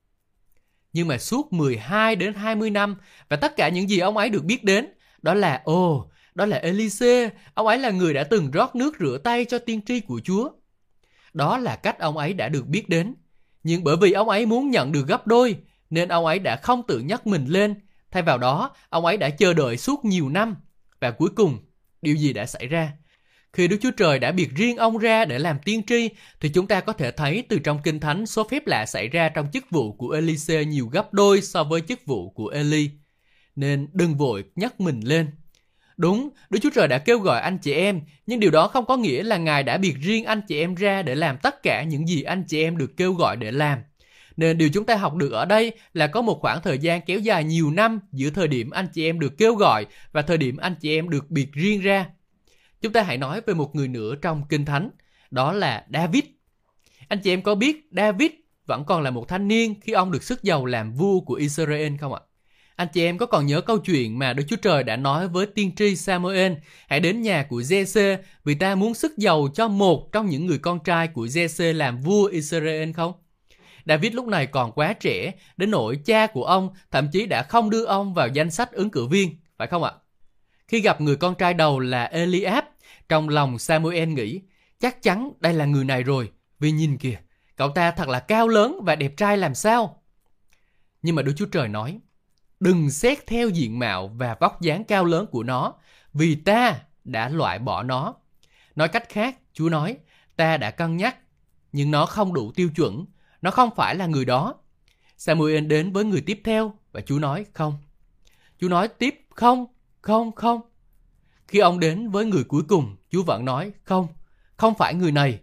Nhưng mà suốt mười hai đến hai mươi năm và tất cả những gì ông ấy được biết đến đó là ồ, oh, đó là Elise, ông ấy là người đã từng rót nước rửa tay cho tiên tri của Chúa. Đó là cách ông ấy đã được biết đến. Nhưng bởi vì ông ấy muốn nhận được gấp đôi nên ông ấy đã không tự nhấc mình lên. Thay vào đó, ông ấy đã chờ đợi suốt nhiều năm. Và cuối cùng, điều gì đã xảy ra? Khi Đức Chúa Trời đã biệt riêng ông ra để làm tiên tri, thì chúng ta có thể thấy từ trong Kinh Thánh số phép lạ xảy ra trong chức vụ của Elise nhiều gấp đôi so với chức vụ của Eli. Nên đừng vội nhấc mình lên. Đúng, Đức Chúa Trời đã kêu gọi anh chị em, nhưng điều đó không có nghĩa là Ngài đã biệt riêng anh chị em ra để làm tất cả những gì anh chị em được kêu gọi để làm. Nên điều chúng ta học được ở đây là có một khoảng thời gian kéo dài nhiều năm giữa thời điểm anh chị em được kêu gọi và thời điểm anh chị em được biệt riêng ra. Chúng ta hãy nói về một người nữa trong Kinh Thánh, đó là David. Anh chị em có biết David vẫn còn là một thanh niên khi ông được sức giàu làm vua của Israel không ạ? Anh chị em có còn nhớ câu chuyện mà Đức Chúa Trời đã nói với tiên tri Samuel, hãy đến nhà của Giê-xê vì ta muốn sức giàu cho một trong những người con trai của Giê-xê làm vua Israel không? David lúc này còn quá trẻ, đến nỗi cha của ông thậm chí đã không đưa ông vào danh sách ứng cử viên, phải không ạ? Khi gặp người con trai đầu là Eliab, trong lòng Samuel nghĩ, chắc chắn đây là người này rồi, vì nhìn kìa, cậu ta thật là cao lớn và đẹp trai làm sao. Nhưng mà Đức Chúa Trời nói, đừng xét theo diện mạo và vóc dáng cao lớn của nó, vì ta đã loại bỏ nó. Nói cách khác, Chúa nói, ta đã cân nhắc, nhưng nó không đủ tiêu chuẩn, nó không phải là người đó. Samuel đến với người tiếp theo và Chúa nói không. Chúa nói tiếp không, không, không. Khi ông đến với người cuối cùng, Chúa vẫn nói không, không phải người này.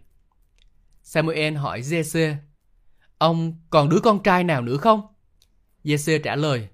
Samuel hỏi Giê-xê, ông còn đứa con trai nào nữa không? Giê-xê trả lời,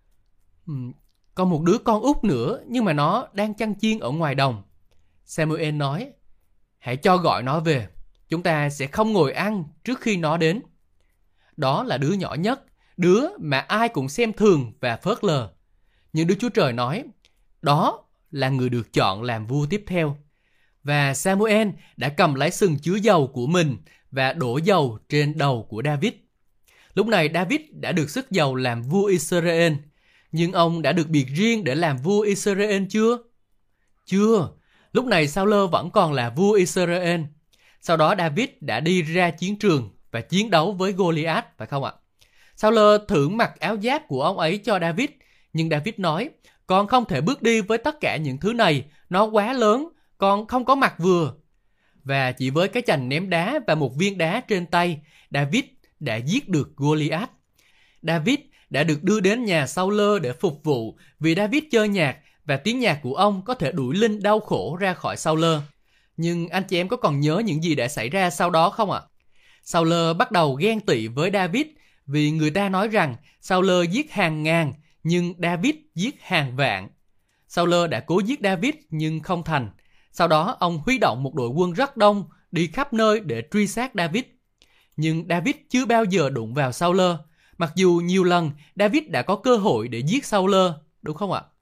còn một đứa con út nữa nhưng mà nó đang chăn chiên ở ngoài đồng. Samuel nói, hãy cho gọi nó về, chúng ta sẽ không ngồi ăn trước khi nó đến. Đó là đứa nhỏ nhất, đứa mà ai cũng xem thường và phớt lờ. Nhưng Đức Chúa Trời nói, đó là người được chọn làm vua tiếp theo. Và Samuel đã cầm lấy sừng chứa dầu của mình và đổ dầu trên đầu của David. Lúc này David đã được sức giàu làm vua Israel. Nhưng ông đã được biệt riêng để làm vua Israel chưa? Chưa. Lúc này Sa-ulơ vẫn còn là vua Israel. Sau đó David đã đi ra chiến trường và chiến đấu với Goliath, phải không ạ? Sa-ulơ thưởng mặc áo giáp của ông ấy cho David, nhưng David nói, con không thể bước đi với tất cả những thứ này, nó quá lớn, con không có mặc vừa. Và chỉ với cái chành ném đá và một viên đá trên tay, David đã giết được Goliath. David đã được đưa đến nhà Sa-ulơ để phục vụ vì David chơi nhạc và tiếng nhạc của ông có thể đuổi linh đau khổ ra khỏi Sa-ulơ. Nhưng anh chị em có còn nhớ những gì đã xảy ra sau đó không ạ? Sa-ulơ bắt đầu ghen tị với David vì người ta nói rằng Sa-ulơ giết hàng ngàn nhưng David giết hàng vạn. Sa-ulơ đã cố giết David nhưng không thành. Sau đó ông huy động một đội quân rất đông đi khắp nơi để truy sát David. Nhưng David chưa bao giờ đụng vào Sa-ulơ, mặc dù nhiều lần David đã có cơ hội để giết Sa-ulơ, đúng không ạ?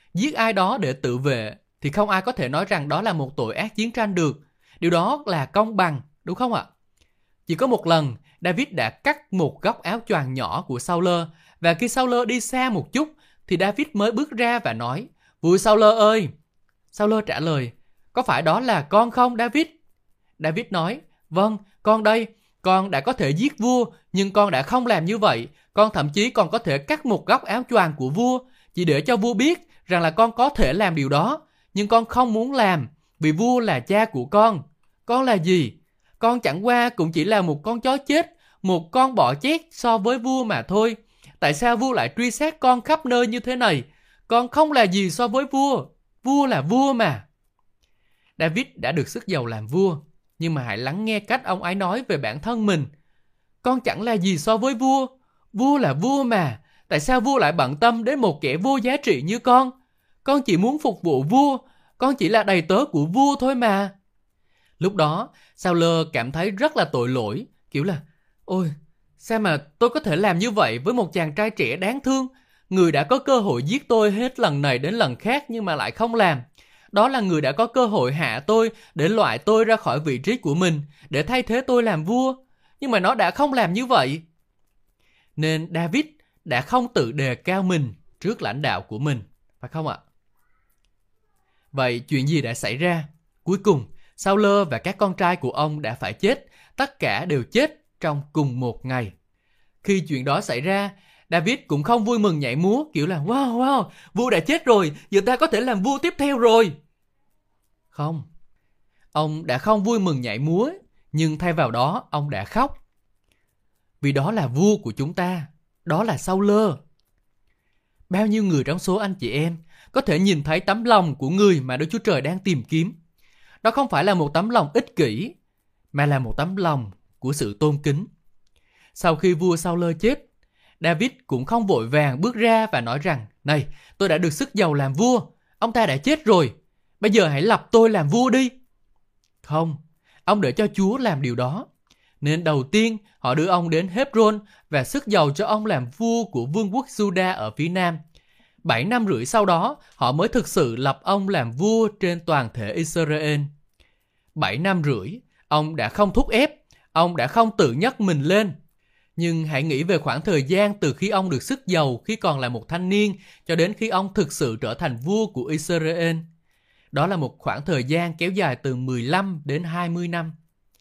giết ai đó để tự vệ, thì không ai có thể nói rằng đó là một tội ác chiến tranh được. Điều đó là công bằng, đúng không ạ? Chỉ có một lần, David đã cắt một góc áo choàng nhỏ của Saul, và khi Saul đi xa một chút, thì David mới bước ra và nói, vua Saul ơi! Saul trả lời, có phải đó là con không David? David nói, vâng, con đây, con đã có thể giết vua, nhưng con đã không làm như vậy. Con thậm chí còn có thể cắt một góc áo choàng của vua, chỉ để cho vua biết rằng là con có thể làm điều đó. Nhưng con không muốn làm, vì vua là cha của con. Con là gì? Con chẳng qua cũng chỉ là một con chó chết, một con bọ chét so với vua mà thôi. Tại sao vua lại truy sát con khắp nơi như thế này? Con không là gì so với vua. Vua là vua mà. David đã được sức giàu làm vua, nhưng mà hãy lắng nghe cách ông ấy nói về bản thân mình. Con chẳng là gì so với vua. Vua là vua mà. Tại sao vua lại bận tâm đến một kẻ vô giá trị như con? Con chỉ muốn phục vụ vua. Con chỉ là đầy tớ của vua thôi mà. Lúc đó, Saul cảm thấy rất là tội lỗi. Kiểu là, ôi, sao mà tôi có thể làm như vậy với một chàng trai trẻ đáng thương? Người đã có cơ hội giết tôi hết lần này đến lần khác nhưng mà lại không làm. Đó là người đã có cơ hội hạ tôi để loại tôi ra khỏi vị trí của mình, để thay thế tôi làm vua. Nhưng mà nó đã không làm như vậy. Nên David đã không tự đề cao mình trước lãnh đạo của mình. Phải không ạ? Vậy chuyện gì đã xảy ra? Cuối cùng, Saul và các con trai của ông đã phải chết. Tất cả đều chết trong cùng một ngày. Khi chuyện đó xảy ra, David cũng không vui mừng nhảy múa, kiểu là wow wow, vua đã chết rồi, giờ ta có thể làm vua tiếp theo rồi. Không, ông đã không vui mừng nhảy múa, nhưng thay vào đó ông đã khóc. Vì đó là vua của chúng ta, đó là Saul. Bao nhiêu người trong số anh chị em có thể nhìn thấy tấm lòng của người mà Đức Chúa Trời đang tìm kiếm. Đó không phải là một tấm lòng ích kỷ, mà là một tấm lòng của sự tôn kính. Sau khi vua Saul chết, David cũng không vội vàng bước ra và nói rằng, này, tôi đã được sức giàu làm vua, ông ta đã chết rồi, bây giờ hãy lập tôi làm vua đi. Không, ông để cho Chúa làm điều đó. Nên đầu tiên họ đưa ông đến Hebron và sức giàu cho ông làm vua của vương quốc Juda ở phía nam. Bảy năm rưỡi sau đó, họ mới thực sự lập ông làm vua trên toàn thể Israel. Bảy năm rưỡi, ông đã không thúc ép, ông đã không tự nhấc mình lên. Nhưng hãy nghĩ về khoảng thời gian từ khi ông được sức giàu khi còn là một thanh niên cho đến khi ông thực sự trở thành vua của Israel. Đó là một khoảng thời gian kéo dài từ mười lăm đến hai mươi năm.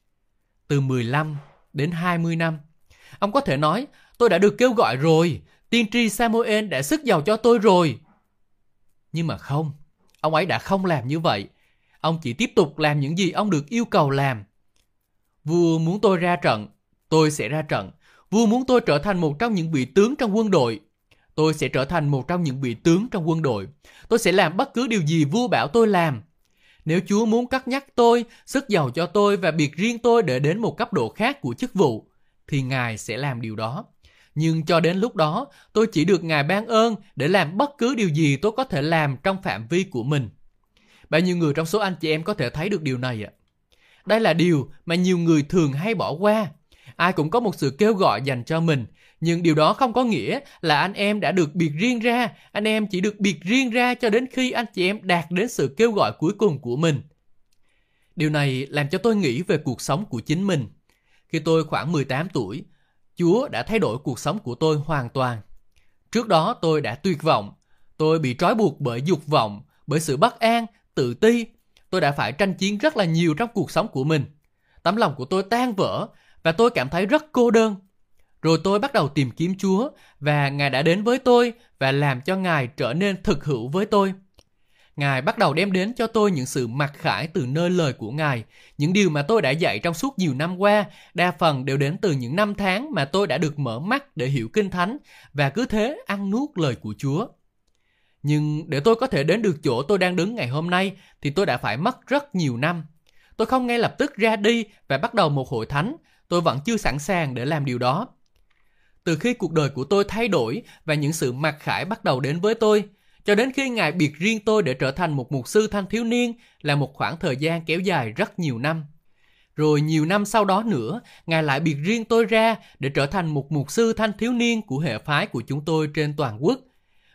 Từ mười lăm đến hai mươi năm. Ông có thể nói, tôi đã được kêu gọi rồi, tiên tri Samuel đã sức giàu cho tôi rồi. Nhưng mà không, ông ấy đã không làm như vậy. Ông chỉ tiếp tục làm những gì ông được yêu cầu làm. Vua muốn tôi ra trận, tôi sẽ ra trận. Vua muốn tôi trở thành một trong những vị tướng trong quân đội, tôi sẽ trở thành một trong những vị tướng trong quân đội. Tôi sẽ làm bất cứ điều gì vua bảo tôi làm. Nếu Chúa muốn cất nhắc tôi, sức giàu cho tôi và biệt riêng tôi để đến một cấp độ khác của chức vụ, thì Ngài sẽ làm điều đó. Nhưng cho đến lúc đó, tôi chỉ được Ngài ban ơn để làm bất cứ điều gì tôi có thể làm trong phạm vi của mình. Bao nhiêu người trong số anh chị em có thể thấy được điều này ạ? Đây là điều mà nhiều người thường hay bỏ qua. Ai cũng có một sự kêu gọi dành cho mình, nhưng điều đó không có nghĩa là anh em đã được biệt riêng ra. Anh em chỉ được biệt riêng ra cho đến khi anh chị em đạt đến sự kêu gọi cuối cùng của mình. Điều này làm cho tôi nghĩ về cuộc sống của chính mình. Khi tôi khoảng mười tám tuổi, Chúa đã thay đổi cuộc sống của tôi hoàn toàn. Trước đó tôi đã tuyệt vọng. Tôi bị trói buộc bởi dục vọng, bởi sự bất an, tự ti. Tôi đã phải tranh chiến rất là nhiều trong cuộc sống của mình. Tấm lòng của tôi tan vỡ và tôi cảm thấy rất cô đơn. Rồi tôi bắt đầu tìm kiếm Chúa và Ngài đã đến với tôi và làm cho Ngài trở nên thực hữu với tôi. Ngài bắt đầu đem đến cho tôi những sự mặc khải từ nơi lời của Ngài. Những điều mà tôi đã dạy trong suốt nhiều năm qua, đa phần đều đến từ những năm tháng mà tôi đã được mở mắt để hiểu Kinh Thánh và cứ thế ăn nuốt lời của Chúa. Nhưng để tôi có thể đến được chỗ tôi đang đứng ngày hôm nay thì tôi đã phải mất rất nhiều năm. Tôi không ngay lập tức ra đi và bắt đầu một hội thánh. Tôi vẫn chưa sẵn sàng để làm điều đó. Từ khi cuộc đời của tôi thay đổi và những sự mặc khải bắt đầu đến với tôi, cho đến khi Ngài biệt riêng tôi để trở thành một mục sư thanh thiếu niên là một khoảng thời gian kéo dài rất nhiều năm. Rồi nhiều năm sau đó nữa, Ngài lại biệt riêng tôi ra để trở thành một mục sư thanh thiếu niên của hệ phái của chúng tôi trên toàn quốc.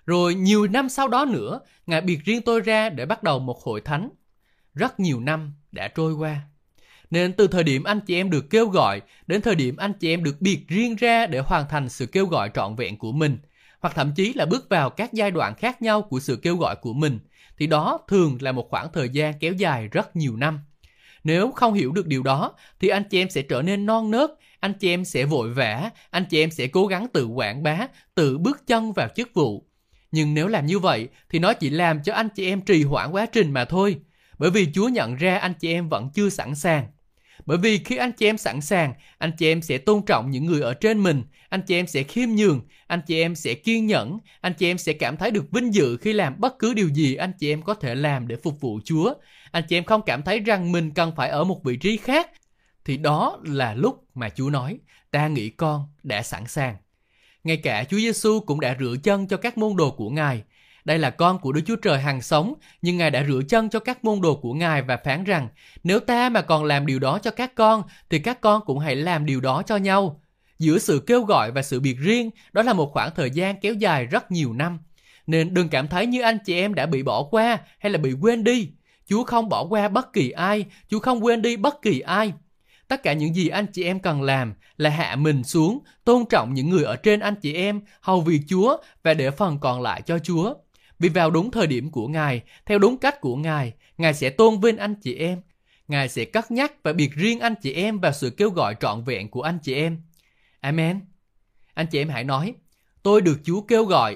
Rồi nhiều năm sau đó nữa, Ngài biệt riêng tôi ra để bắt đầu một hội thánh. Rất nhiều năm đã trôi qua. Nên từ thời điểm anh chị em được kêu gọi đến thời điểm anh chị em được biệt riêng ra để hoàn thành sự kêu gọi trọn vẹn của mình, hoặc thậm chí là bước vào các giai đoạn khác nhau của sự kêu gọi của mình, thì đó thường là một khoảng thời gian kéo dài rất nhiều năm. Nếu không hiểu được điều đó, thì anh chị em sẽ trở nên non nớt, anh chị em sẽ vội vã, anh chị em sẽ cố gắng tự quảng bá, tự bước chân vào chức vụ. Nhưng nếu làm như vậy, thì nó chỉ làm cho anh chị em trì hoãn quá trình mà thôi. Bởi vì Chúa nhận ra anh chị em vẫn chưa sẵn sàng. Bởi vì khi anh chị em sẵn sàng, anh chị em sẽ tôn trọng những người ở trên mình, anh chị em sẽ khiêm nhường, anh chị em sẽ kiên nhẫn, anh chị em sẽ cảm thấy được vinh dự khi làm bất cứ điều gì anh chị em có thể làm để phục vụ Chúa. Anh chị em không cảm thấy rằng mình cần phải ở một vị trí khác. Thì đó là lúc mà Chúa nói, ta nghĩ con đã sẵn sàng. Ngay cả Chúa Giêsu cũng đã rửa chân cho các môn đồ của Ngài. Đây là con của Đức Chúa Trời hằng sống, nhưng Ngài đã rửa chân cho các môn đồ của Ngài và phán rằng, nếu ta mà còn làm điều đó cho các con, thì các con cũng hãy làm điều đó cho nhau. Giữa sự kêu gọi và sự biệt riêng, đó là một khoảng thời gian kéo dài rất nhiều năm. Nên đừng cảm thấy như anh chị em đã bị bỏ qua hay là bị quên đi. Chúa không bỏ qua bất kỳ ai, Chúa không quên đi bất kỳ ai. Tất cả những gì anh chị em cần làm là hạ mình xuống, tôn trọng những người ở trên anh chị em, hầu vì Chúa và để phần còn lại cho Chúa. Vì vào đúng thời điểm của Ngài, theo đúng cách của Ngài, Ngài sẽ tôn vinh anh chị em. Ngài sẽ cất nhắc và biệt riêng anh chị em vào sự kêu gọi trọn vẹn của anh chị em. Amen. Anh chị em hãy nói, tôi được Chúa kêu gọi,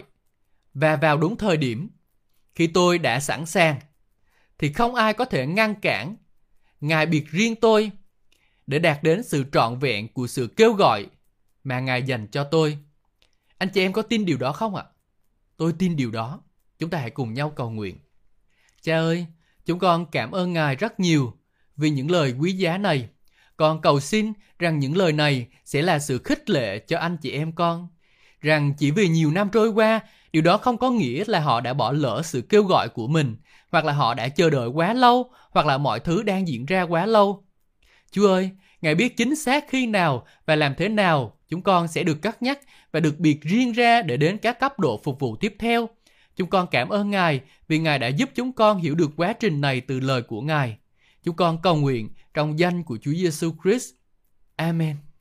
và vào đúng thời điểm, khi tôi đã sẵn sàng, thì không ai có thể ngăn cản Ngài biệt riêng tôi để đạt đến sự trọn vẹn của sự kêu gọi mà Ngài dành cho tôi. Anh chị em có tin điều đó không ạ? Tôi tin điều đó. Chúng ta hãy cùng nhau cầu nguyện. Cha ơi, chúng con cảm ơn Ngài rất nhiều vì những lời quý giá này. Con cầu xin rằng những lời này sẽ là sự khích lệ cho anh chị em con. Rằng chỉ vì nhiều năm trôi qua, điều đó không có nghĩa là họ đã bỏ lỡ sự kêu gọi của mình, hoặc là họ đã chờ đợi quá lâu, hoặc là mọi thứ đang diễn ra quá lâu. Chúa ơi, Ngài biết chính xác khi nào và làm thế nào chúng con sẽ được cất nhắc và được biệt riêng ra để đến các cấp độ phục vụ tiếp theo. Chúng con cảm ơn Ngài vì Ngài đã giúp chúng con hiểu được quá trình này từ lời của Ngài. Chúng con cầu nguyện trong danh của Chúa Giêsu Christ. Amen.